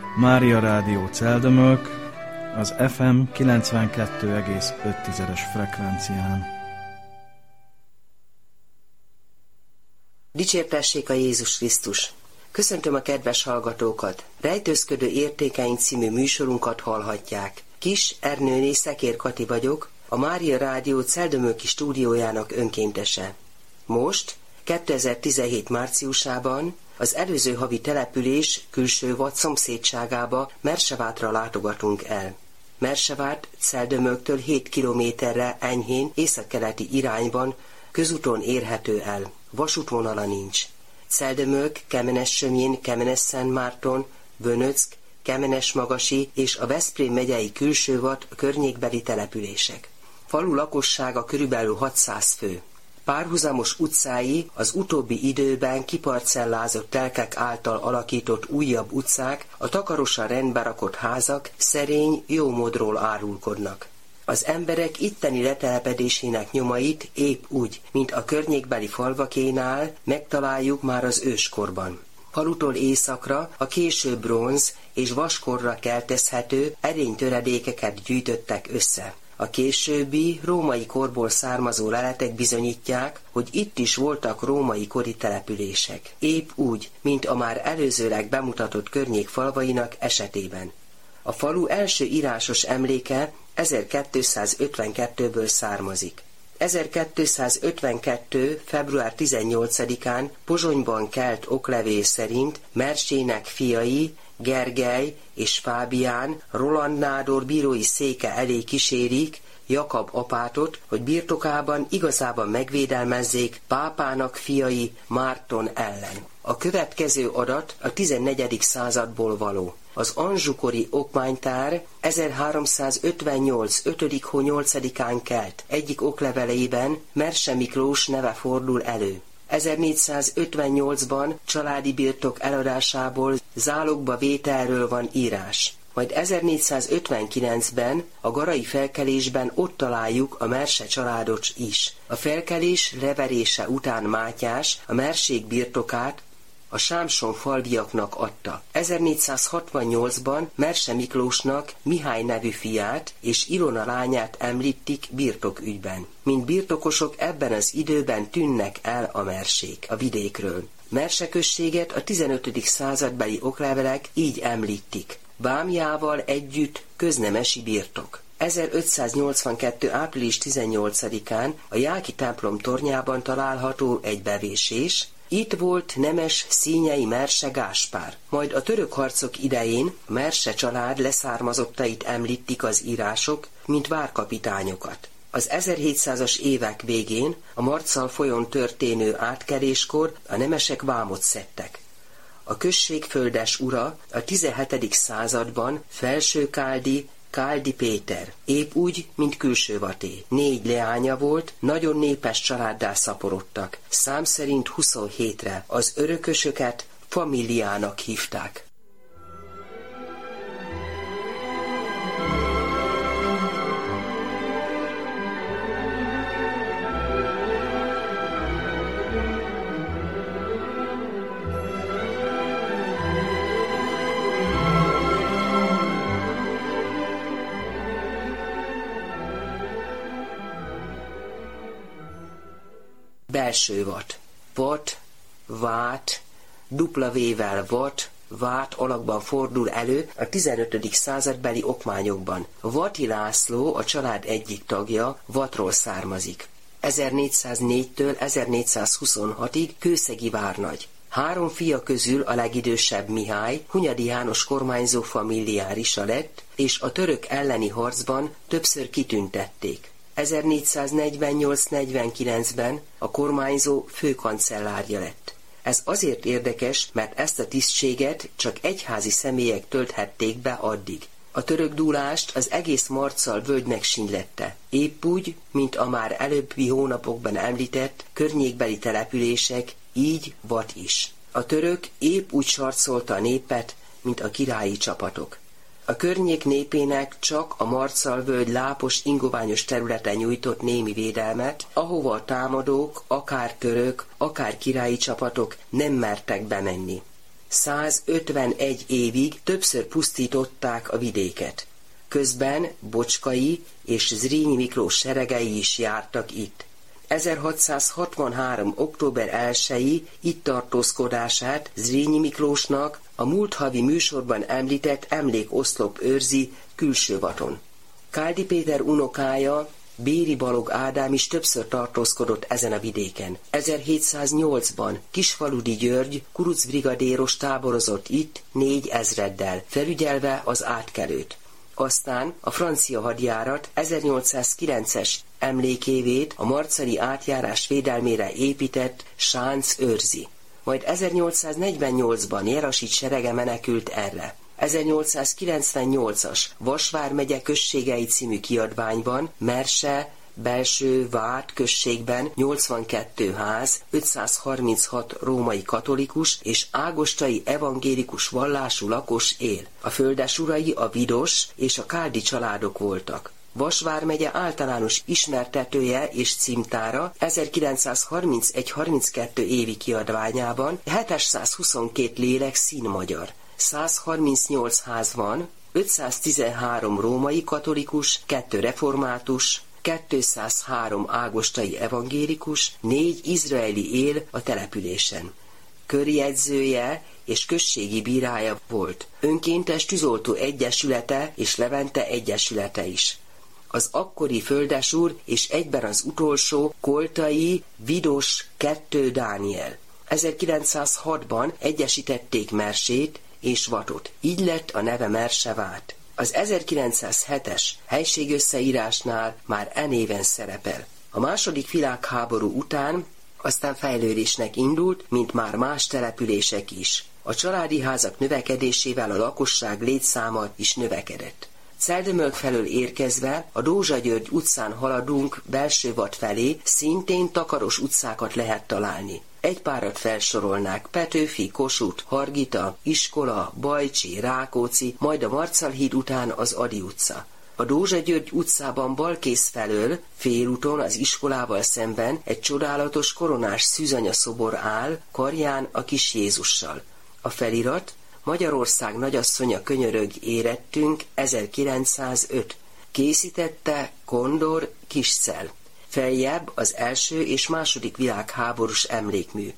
Mária Rádió Celldömölk az FM 92,5-es frekvencián. Dicsértessék a Jézus Krisztus! Köszöntöm a kedves hallgatókat! Rejtőzködő értékeink című műsorunkat hallhatják. Kis Ernőné Szekér Kati vagyok, a Mária Rádió Celldömölki stúdiójának önkéntese. Most, 2017 márciusában az előző havi település Külsővad szomszédságába, Mersevátra látogatunk el. Mersevát Celldömölktől 7 kilométerre enyhén északkeleti irányban közúton érhető el. Vasútvonala nincs. Celldömölk, Kemenes-Sömjén, Kemenes-Szentmárton, Bönöck, Kemenes-Magasi és a Veszprém megyei Külsővad a környékbeli települések. Falu lakossága körülbelül 600 fő. Párhuzamos utcái az utóbbi időben kiparcellázott telkek által alakított újabb utcák, a takarosan rendbe rakott házak szerény, jó módról árulkodnak. Az emberek itteni letelepedésének nyomait épp úgy, mint a környékbeli falvakénál megtaláljuk már az őskorban. Falutól északra a késő bronz és vaskorra keltezhető erénytöredékeket gyűjtöttek össze. A későbbi római korból származó leletek bizonyítják, hogy itt is voltak római kori települések. Épp úgy, mint a már előzőleg bemutatott környék falvainak esetében. A falu első írásos emléke 1252-ből származik. 1252. február 18-án Pozsonyban kelt oklevél szerint Mersének fiai, Gergely és Fábián Roland nádor bírói széke elé kísérik Jakab apátot, hogy birtokában igazában megvédelmezzék pápának fiai Márton ellen. A következő adat a 14. századból való. Az anzsukori okmánytár 1358. 5. hó 8-án kelt egyik okleveleiben Merse Miklós neve fordul elő. 1458-ban családi birtok eladásából zálogba vételről van írás. Majd 1459-ben a garai felkelésben ott találjuk a Merse családot is. A felkelés leverése után Mátyás a Mersék birtokát a Sámson falviaknak adta. 1468-ban Merse Miklósnak Mihály nevű fiát és Ilona lányát említik birtokügyben. Mint birtokosok ebben az időben tűnnek el a Mersék a vidékről. Merse községet a 15. századbeli oklevelek így említik. Bámjával együtt köznemesi birtok. 1582. április 18-án a Jáki templom tornyában található egy bevésés. Itt volt nemes Színyei Merse Gáspár. Majd a török harcok idején a Merse család leszármazottait említik az írások, mint várkapitányokat. Az 1700-as évek végén a Marcal folyón történő átkeléskor a nemesek vámot szedtek. A község földes ura a 17. században Felső-Káldi Káldi Péter, épp úgy, mint Külsővaté. 4 leánya volt, nagyon népes családdá szaporodtak. Szám szerint 27-re. Az örökösöket famíliának hívták. Belsővat. Vat, vát, dupla V-vel vat, vát alakban fordul elő a 15. századbeli okmányokban. Vati László, a család egyik tagja, Vatról származik. 1404-től 1426-ig kőszegi várnagy. 3 fia közül a legidősebb Mihály Hunyadi János kormányzó familiárisa lett, és a török elleni harcban többször kitüntették. 1448-49-ben a kormányzó főkancellárja lett. Ez azért érdekes, mert ezt a tisztséget csak egyházi személyek tölthették be addig. A török dúlást az egész Marcal völgy megsínylette, épp úgy, mint a már előbbi hónapokban említett környékbeli települések, így Vat is. A török épp úgy sarcolta a népet, mint a királyi csapatok. A környék népének csak a Marcal völgy lápos, ingoványos területen nyújtott némi védelmet, ahova a támadók, akár török, akár királyi csapatok nem mertek bemenni. 151 évig többször pusztították a vidéket. Közben Bocskai és Zrínyi Miklós seregei is jártak itt. 1663. október 1-i itt tartózkodását Zrínyi Miklósnak a múlt havi műsorban említett emlékoszlop őrzi Külsővaton. Káldi Péter unokája, Béri Balog Ádám is többször tartózkodott ezen a vidéken. 1708-ban Kisfaludi György kurucbrigadéros táborozott itt 4 ezreddel, felügyelve az átkelőt. Aztán a francia hadjárat 1809-es emlékévét a marcali átjárás védelmére épített sánc őrzi. Majd 1848-ban Jerasics serege menekült erre. 1898-as Vas vármegye községei című kiadványban Merse, Belső Várt községben 82 ház, 536 római katolikus és ágostai evangélikus vallású lakos él. A földesurai a Vidos és a Káldi családok voltak. Vas vármegye általános ismertetője és címtára 1931-32 évi kiadványában 722 lélek színmagyar. 138 ház van, 513 római katolikus, 2 református, 203 ágostai evangélikus, 4 izraeli él a településen. Körjegyzője és községi bírája volt. Önkéntes tűzoltó egyesülete és Levente egyesülete is. Az akkori földesúr és egyben az utolsó Koltai Vidos II Dániel. 1906-ban egyesítették Mersét és Vatot. Így lett a neve Mersevát. Az 1907-es helységösszeírásnál már e néven szerepel. A második világháború után aztán fejlődésnek indult, mint már más települések is. A családi házak növekedésével a lakosság létszáma is növekedett. Celdömölk felől érkezve a Dózsa György utcán haladunk Belsővad felé, szintén takaros utcákat lehet találni. Egy párat felsorolnák: Petőfi, Kossuth, Hargita, Iskola, Bajcsi, Rákóczi, majd a Marcalhíd után az Ady utca. A Dózsa György utcában balkész felől, félúton az iskolával szemben egy csodálatos koronás szűzanya szobor áll, karján a kis Jézussal. A felirat: Magyarország nagyasszonya könyörög érettünk, 1905. Készítette Kondor Kiscel. Feljebb az első és második világháborús emlékmű.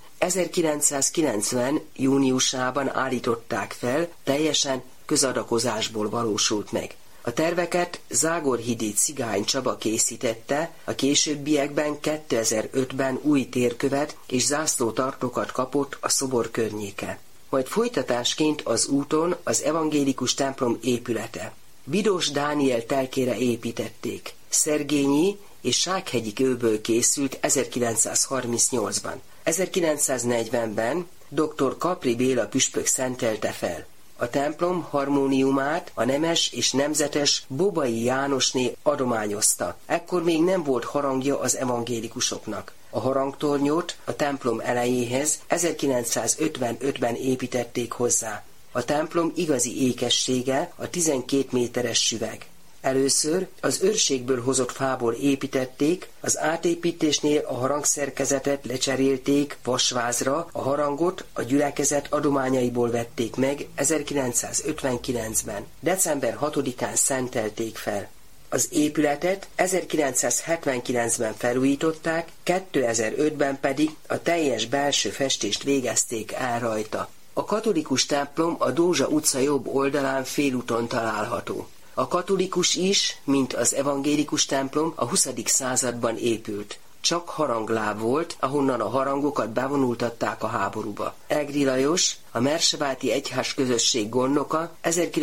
1990. júniusában állították fel, teljesen közadakozásból valósult meg. A terveket Zágorhidi Cigány Csaba készítette, a későbbiekben 2005-ben új térkövet és zászlótartókat kapott a szobor környéke. Majd folytatásként az úton az evangélikus templom épülete. Vidos Dániel telkére építették. Szergényi és Sághegyi kőből készült 1938-ban. 1940-ben dr. Kapri Béla püspök szentelte fel. A templom harmóniumát a nemes és nemzetes Bobai Jánosné adományozta. Ekkor még nem volt harangja az evangélikusoknak. A harangtornyot a templom elejéhez 1955-ben építették hozzá. A templom igazi ékessége a 12 méteres süveg. Először az őrségből hozott fából építették, az átépítésnél a harangszerkezetet lecserélték vasvázra, a harangot a gyülekezet adományaiból vették meg 1959-ben. December 6-án szentelték fel. Az épületet 1979-ben felújították, 2005-ben pedig a teljes belső festést végezték el rajta. A katolikus templom a Dózsa utca jobb oldalán félúton található. A katolikus is, mint az evangélikus templom, a 20. században épült. Csak harangláb volt, ahonnan a harangokat bevonultatták a háborúba. Egri Lajos, a Merseváti Egyház közösség gondnoka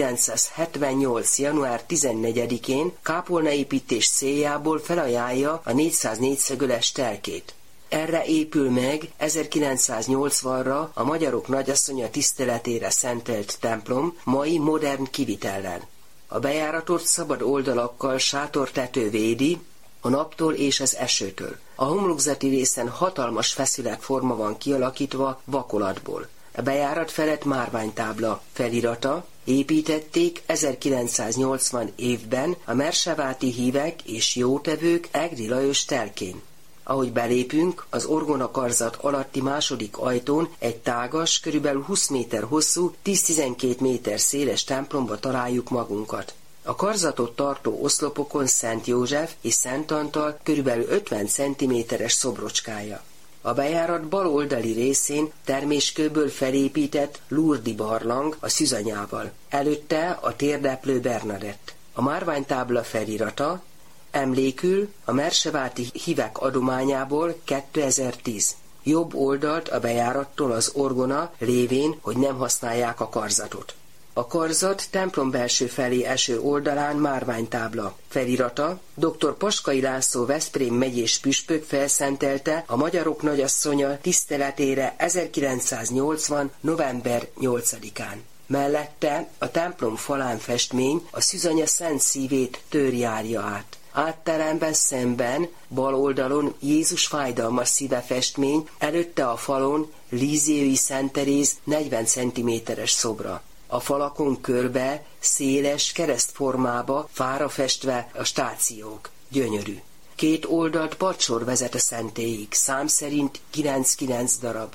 1978. január 14-én kápolnaépítés céljából felajánlja a 404 szögöles telkét. Erre épül meg 1980-ra a magyarok nagyasszonya tiszteletére szentelt templom, mai modern kivitellel. A bejáratot szabad oldalakkal sátortető védi a naptól és az esőtől. A homlokzati részen hatalmas feszületforma van kialakítva vakolatból. A bejárat felett márványtábla felirata: építették 1980 évben a merseváti hívek és jótevők Egri Lajos telkén. Ahogy belépünk, az orgonakarzat alatti második ajtón egy tágas, körülbelül 20 méter hosszú, 10-12 méter széles templomba találjuk magunkat. A karzatot tartó oszlopokon Szent József és Szent Antal körülbelül 50 cm-es szobrocskája. A bejárat bal oldali részén terméskőből felépített Lourdes barlang a szűzanyával. Előtte a térdeplő Bernadett. A márványtábla felirata: emlékül a merseváti hívek adományából 2010. Jobb oldalt a bejárattól az orgona, lévén, hogy nem használják a karzatot. A karzat templom belső felé eső oldalán márványtábla. Felirata: dr. Paskai László Veszprém megyés püspök felszentelte a Magyarok Nagyasszonya tiszteletére 1980. november 8-án. Mellette a templom falán festmény a Szűzanya Szent Szívét tőrjárja át. Átteremben szemben, bal oldalon Jézus fájdalmas szíve festmény, előtte a falon Líziai Szent Teréz 40 cm-es szobra. A falakon körbe, széles keresztformába fára festve a stációk. Gyönyörű. Két oldalt padsorr vezet a szentélyig, szám szerint 9 darab.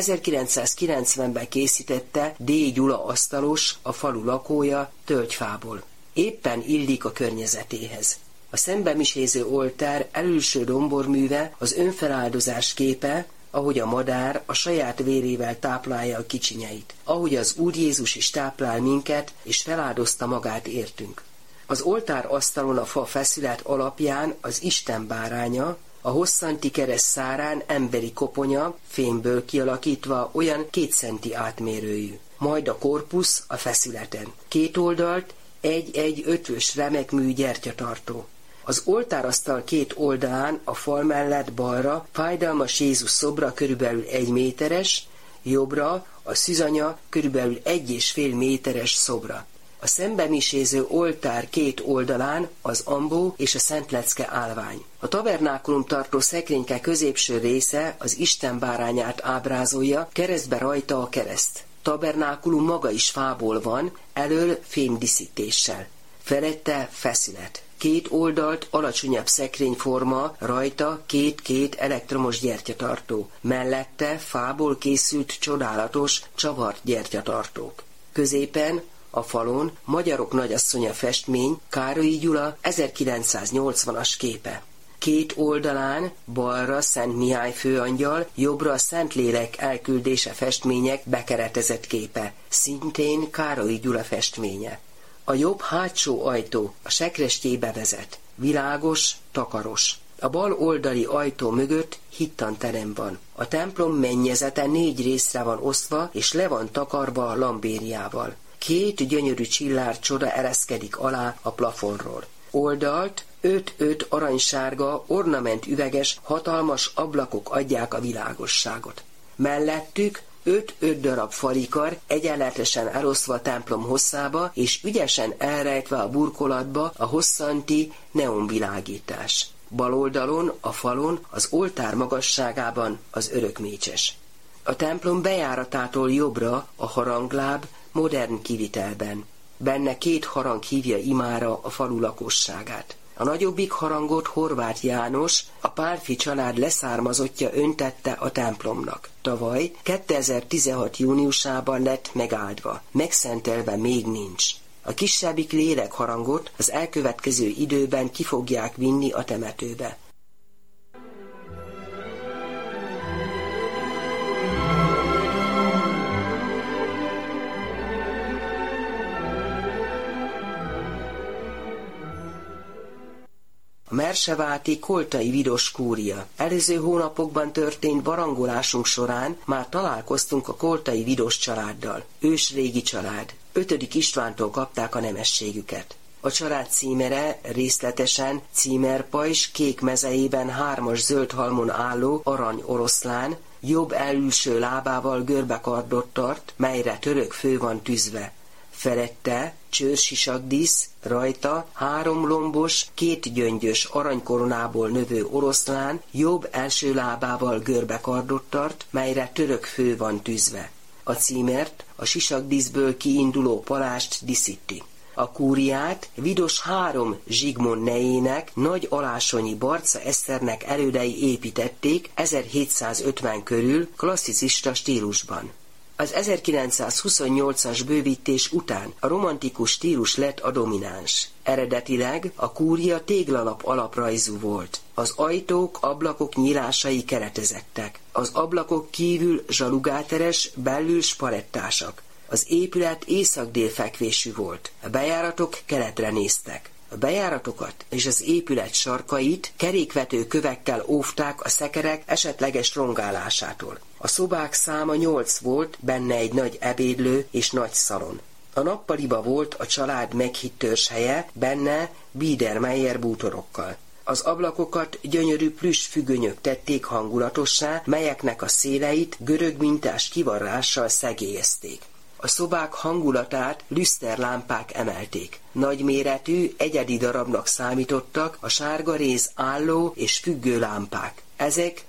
1990-ben készítette D. Gyula asztalos, a falu lakója, tölgyfából. Éppen illik a környezetéhez. A szembemiséző oltár elülső domborműve az önfeláldozás képe, ahogy a madár a saját vérével táplálja a kicsinyeit, ahogy az Úr Jézus is táplál minket, és feláldozta magát értünk. Az oltár asztalon a fa feszület alapján az Isten báránya, a hosszanti kereszt szárán emberi koponya, fémből kialakítva olyan 2 centi átmérőjű. Majd a korpusz a feszületen. Két oldalt egy ötvös remekmű gyertyatartó. Az oltárasztal két oldalán a fal mellett balra fájdalmas Jézus szobra körülbelül 1 méteres, jobbra a szűzanya körülbelül 1,5 méteres szobra. A szembemiséző oltár két oldalán az ambó és a szentlecke állvány. A tabernákulum tartó szekrényke középső része az Isten bárányát ábrázolja, keresztbe rajta a kereszt. Tabernákulum maga is fából van, elől fémdíszítéssel. Felette feszület. Két oldalt alacsonyabb szekrényforma, rajta két elektromos gyertyatartó. Mellette fából készült csodálatos, csavart gyertyatartók. Középen a falon Magyarok Nagyasszonya festmény, Károlyi Gyula 1980-as képe. Két oldalán balra Szent Mihály főangyal, jobbra a Szentlélek elküldése festmények bekeretezett képe, szintén Károlyi Gyula festménye. A jobb hátsó ajtó a sekrestjébe vezet, világos, takaros. A bal oldali ajtó mögött hittanterem van. A templom mennyezete 4 részre van osztva, és le van takarva lambériával. 2 gyönyörű csillár csoda ereszkedik alá a plafonról. Oldalt 5 aranysárga, ornament üveges, hatalmas ablakok adják a világosságot. Mellettük 5 darab falikar egyenletesen elosztva a templom hosszába, és ügyesen elrejtve a burkolatba a hosszanti neonvilágítás. Bal oldalon, a falon, az oltár magasságában az örökmécses. A templom bejáratától jobbra a harangláb modern kivitelben. Benne 2 harang hívja imára a falu lakosságát. A nagyobbik harangot Horváth János, a Pálffy család leszármazottja öntette a templomnak. Tavaly 2016. júniusában lett megáldva, megszentelve még nincs. A kisebbik lélekharangot az elkövetkező időben ki fogják vinni a temetőbe. A merseváti Koltai Vidos kúria. Előző hónapokban történt barangolásunk során már találkoztunk a Koltai Vidos családdal. Ősrégi család. 5. Istvántól kapták a nemességüket. A család címere részletesen címerpajzs kék mezejében 3 zöld halmon álló arany oroszlán, jobb elülső lábával görbekardot tart, melyre török fő van tűzve. Felette csőrsisakdísz, rajta 3 lombos, 2 gyöngyös aranykoronából növő oroszlán jobb első lábával görbekardot tart, melyre török fő van tűzve. A címert a sisakdíszből kiinduló palást díszíti. A kúriát Vidos III Zsigmond nejének, Nagy Alásonyi Barca Eszternek elődei építették 1750 körül klasszicista stílusban. Az 1928-as bővítés után a romantikus stílus lett a domináns. Eredetileg a kúria téglalap alaprajzú volt. Az ajtók, ablakok nyílásai keretezettek. Az ablakok kívül zsalugáteres, belül sparettásak. Az épület észak-dél fekvésű volt. A bejáratok keletre néztek. A bejáratokat és az épület sarkait kerékvető kövekkel óvták a szekerek esetleges rongálásától. A szobák száma 8 volt, benne egy nagy ebédlő és nagy szalon. A nappaliba volt a család meghitt törzshelye, benne Biedermeier bútorokkal. Az ablakokat gyönyörű plüss függönyök tették hangulatossá, melyeknek a széleit görög mintás kivarrással szegélyezték. A szobák hangulatát lüszterlámpák emelték. Nagyméretű, egyedi darabnak számítottak a sárgaréz álló és függő lámpák. Ezek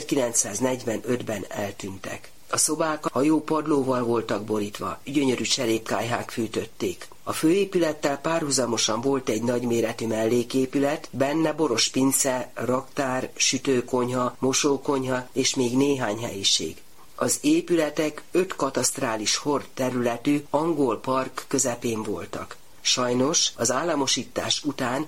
1945-ben eltűntek. A szobák hajópadlóval voltak borítva, gyönyörű cserépkályhák fűtötték. A főépülettel párhuzamosan volt egy nagyméretű melléképület, benne borospince, raktár, sütőkonyha, mosókonyha és még néhány helyiség. Az épületek 5 katasztrális hord területű angol park közepén voltak. Sajnos az államosítás után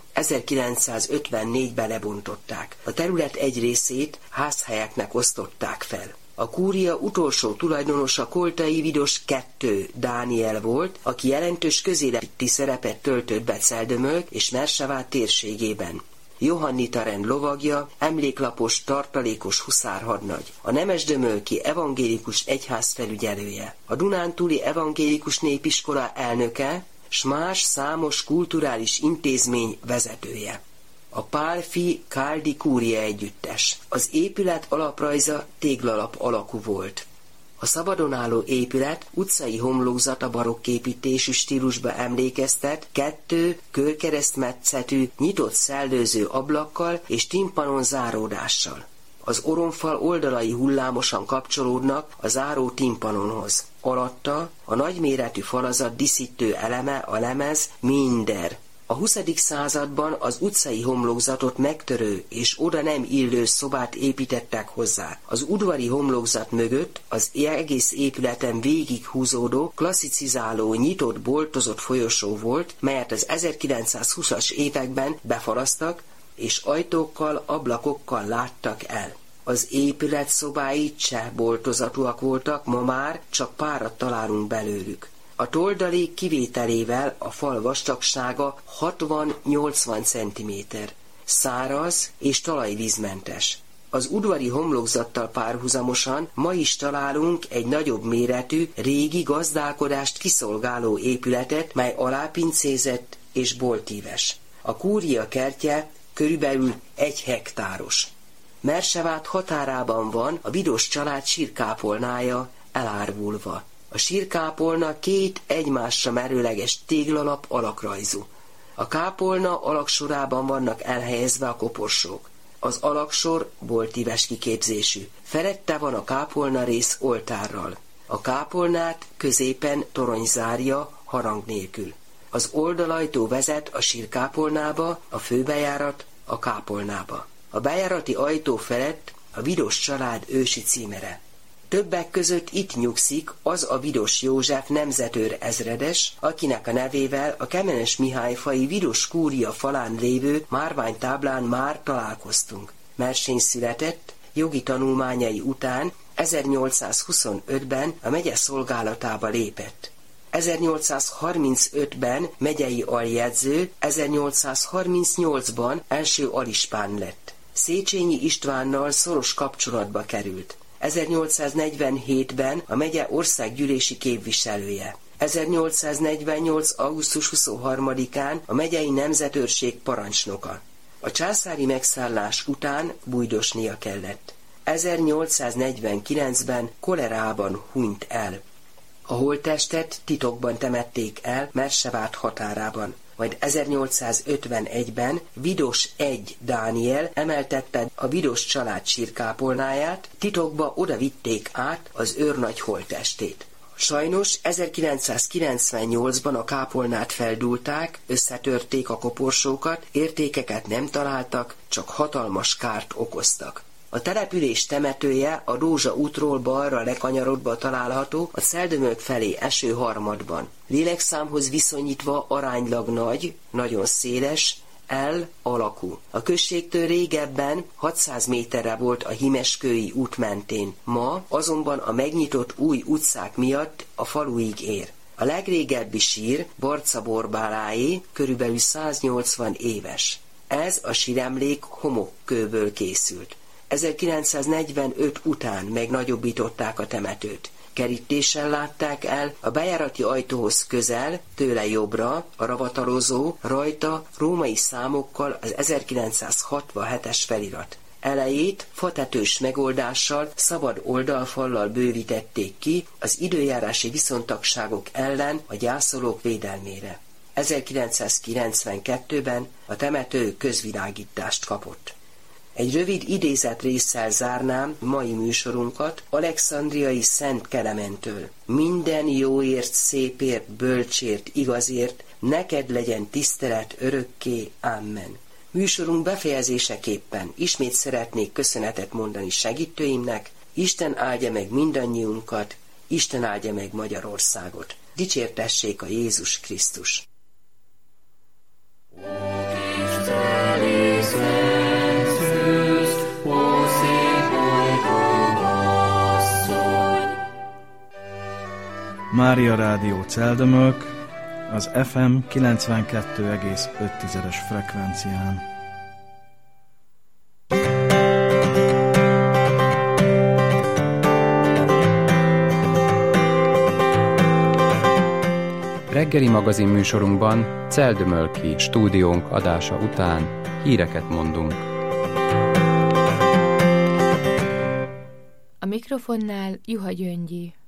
1954-ben lebontották. A terület egy részét házhelyeknek osztották fel. A kúria utolsó tulajdonosa Koltai Vidos II. Dániel volt, aki jelentős közéleti szerepet töltött be Celldömölk és Mersevát térségében. Johannita rend lovagja, emléklapos, tartalékos huszárhadnagy, a nemesdömölki evangélikus egyház felügyelője, a Dunántúli evangélikus népiskola elnöke, s más számos kulturális intézmény vezetője. A Pálffy Káldi Kúria együttes. Az épület alaprajza téglalap alakú volt. A szabadon álló épület utcai homlokzata barokképítésű stílusba emlékeztet, 2 körkeresztmetszetű, nyitott szellőző ablakkal és timpanon záródással. Az oromfal oldalai hullámosan kapcsolódnak a záró timpanonhoz. Alatta a nagyméretű falazat díszítő eleme, a lemez Minder. A 20. században az utcai homlokzatot megtörő és oda nem illő szobát építettek hozzá. Az udvari homlokzat mögött az egész épületen végig húzódó, klasszicizáló, nyitott, boltozott folyosó volt, melyet az 1920-as években befaraztak, és ajtókkal, ablakokkal láttak el. Az épület szobái cseh boltozatúak voltak, ma már csak párat találunk belőlük. A toldalék kivételével a fal vastagsága 60-80 cm. Száraz és talajvízmentes. Az udvari homlokzattal párhuzamosan ma is találunk egy nagyobb méretű, régi gazdálkodást kiszolgáló épületet, mely alápincézett és boltíves. A kúria kertje körülbelül 1 hektáros. Mersevát határában van a Vidos család sírkápolnája elárvulva. A sírkápolna 2 egymásra merőleges téglalap alakrajzú. A kápolna alaksorában vannak elhelyezve a koporsók. Az alaksor boltíves kiképzésű. Felette van a kápolna rész oltárral. A kápolnát középen torony zárja harang nélkül. Az oldalajtó vezet a sírkápolnába, a főbejárat a kápolnába. A bejárati ajtó felett a Vidos család ősi címere. Többek között itt nyugszik az a Vidos József nemzetőr ezredes, akinek a nevével a Kemenes Mihályfaji Vidos kúria falán lévő márványtáblán már találkoztunk. Mersén született, jogi tanulmányai után 1825-ben a megye szolgálatába lépett. 1835-ben megyei aljegyző, 1838-ban első alispán lett. Széchenyi Istvánnal szoros kapcsolatba került. 1847-ben a megye országgyűlési képviselője. 1848. augusztus 23-án a megyei nemzetőrség parancsnoka. A császári megszállás után bújdosnia kellett. 1849-ben kolerában hunyt el. A holttestet titokban temették el Mersevát határában. Majd 1851-ben Vidos I. Dániel emeltette a Vidos család sírkápolnáját, titokba oda vitték át az őrnagy holttestét. Sajnos 1998-ban a kápolnát feldúlták, összetörték a koporsókat, értékeket nem találtak, csak hatalmas kárt okoztak. A település temetője a Rózsa útról balra lekanyarodva található a Celldömölk felé eső harmadban. Lélekszámhoz viszonyítva aránylag nagy, nagyon széles, L alakú. A községtől régebben 600 méterre volt a Himeskői út mentén, ma azonban a megnyitott új utcák miatt a faluig ér. A legrégebbi sír Barca-Borbáláé, körülbelül 180 éves. Ez a síremlék homokkőből készült. 1945 után megnagyobbították a temetőt. Kerítéssel látták el, a bejárati ajtóhoz közel, tőle jobbra, a ravatalozó, rajta római számokkal az 1967-es felirat. Elejét fatetős megoldással, szabad oldalfallal bővítették ki az időjárási viszontagságok ellen a gyászolók védelmére. 1992-ben a temető közvilágítást kapott. Egy rövid idézet résszel zárnám mai műsorunkat Alexandriai Szent Kelementől. Minden jóért, szépért, bölcsért, igazért, neked legyen tisztelet örökké. Amen. Műsorunk befejezéseképpen ismét szeretnék köszönetet mondani segítőimnek. Isten áldja meg mindannyiunkat, Isten áldja meg Magyarországot. Dicsértessék a Jézus Krisztus! Mária Rádió Celldömölk az FM 92,5-es frekvencián. Reggeli magazin műsorunkban Celldömölki stúdiónk adása után híreket mondunk. A mikrofonnál Juha Gyöngyi.